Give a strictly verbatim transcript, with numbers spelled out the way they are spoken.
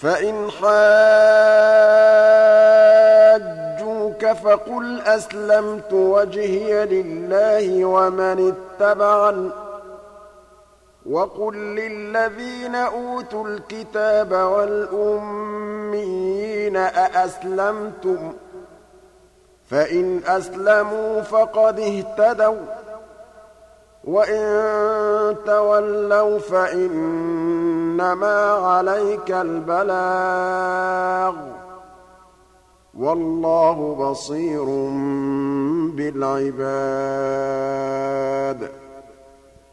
فإن حاجوك فقل أسلمت وجهي لله ومن اتبعني وقل للذين أوتوا الكتاب والأميين أأسلمتم فإن أسلموا فقد اهتدوا وإن تولوا فإنما عليك البلاغ والله بصير بالعباد